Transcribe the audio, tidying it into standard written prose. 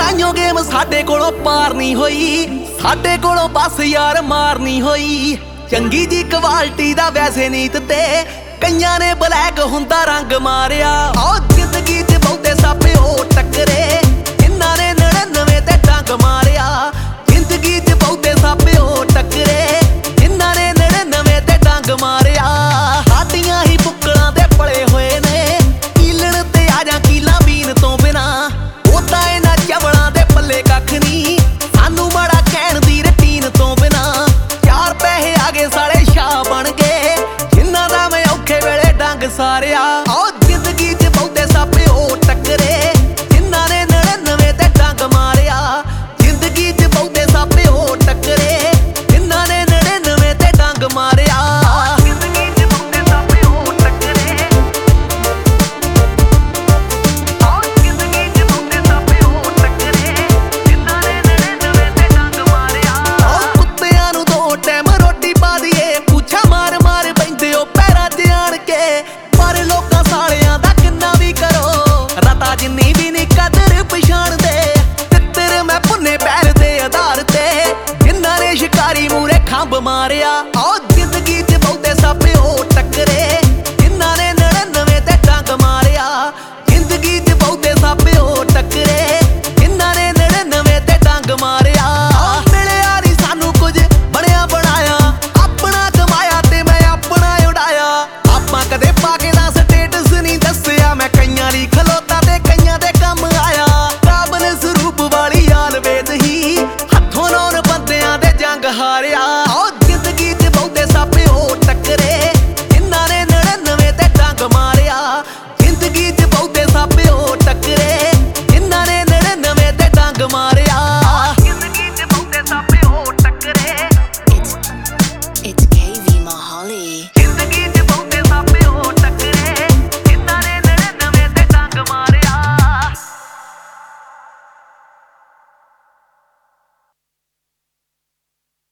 ਤਾਈਓ game ਸਾਡੇ ਕੋਲੋਂ ਪਾਰ ਨਹੀਂ ਹੋਈ, ਸਾਡੇ ਕੋਲੋਂ ਬਸ ਯਾਰ ਮਾਰ ਨਹੀਂ ਹੋਈ। ਚੰਗੀ ਜੀ ਕੁਆਲਿਟੀ ਦਾ ਵੈਸੇ ਨੀਤ ਤੇ ਕਈਆਂ ਨੇ ਬਲੈਕ ਹੁੰਦਾ ਰੰਗ ਮਾਰਿਆ। ਆਹ ਜ਼ਿੰਦਗੀ 'ਚ ਬਹੁਤੇ ਸਾਪੇ ਹੋ ਟੱਕਰੇ, ਜਿਨ੍ਹਾਂ ਨੇ 99 ਤੇ ਡੰਗ ਮਾਰਿਆ। ਜ਼ਿੰਦਗੀ 'ਚ ਬਹੁਤੇ ਸਾਪੇ ਹੋ ਟੱਕਰੇ, ਜਿਨ੍ਹਾਂ ਨੇ 99 ਤੇ ਡੰਗ ਮਾਰਿਆ। ਸਾਡੀਆਂ ਹੀ ਬੁੱਕਲਾਂ ਤੇ ਪਲੇ ਹੋਏ ਨੇ, ਕੀਲਣ ਤੇ ਆ ਜਾ ਕੀਲਾਂ ਬੀਨ ਤੋਂ ਬਿਨਾ। ਉਦਾਂ ਇਹਨਾਂ ਚਵਲਾਂ ਦੇ ਪੱਲੇ ਕੱਖ ਨਹੀਂ, ਸਾਨੂੰ ਮਾੜਾ ਕਹਿਣ ਦੀ ਰਟੀਨ ਤੋਂ ਬਿਨਾ। ਚਾਰ ਪੈਸੇ ਆ ਗਏ ਸਾਲੇ ਸ਼ਾਹ ਬਣ ਗਏ, ਜਿਨ੍ਹਾਂ ਦਾ ਮੈਂ ਔਖੇ ਵੇਲੇ ਡੰਗ ਸਾਰਿਆ। ਆਹ ਜ਼ਿੰਦਗੀ 'ਚ ਬਹੁਤੇ ਸਾਪੇ ਹੋ ਟੱਕਰੇ, ਜਿਨ੍ਹਾਂ ਨੇ 99 ਤੇ ਡੰਗ ਮਾਰਿਆ। ਜ਼ਿੰਦਗੀ 'ਚ ਬਹੁਤੇ ਸਾਪੇ ਹੋ ਟੱਕਰੇ, ਜਿਨ੍ਹਾਂ ਨੇ 99 ਤੇ ਡੰਗ ਮਾਰਿਆ। ਜਿੰਨੀ ਵੀ ਨੀ ਕਦਰ ਪਛਾਣਦੇ, ਤਿੱਤਰ ਮੈਂ ਭੁੰਨੇ ਪੈਰ ਦੇ ਆਧਾਰ ਤੇ, ਜਿਨ੍ਹਾਂ ਨੇ ਸ਼ਿਕਾਰੀ ਮੂਰੇ ਖੰਭ ਮਾਰਿਆ। ਆਹ ਜ਼ਿੰਦਗੀ 'ਚ ਬਹੁਤੇ ਸਾਪੇ ਹੋ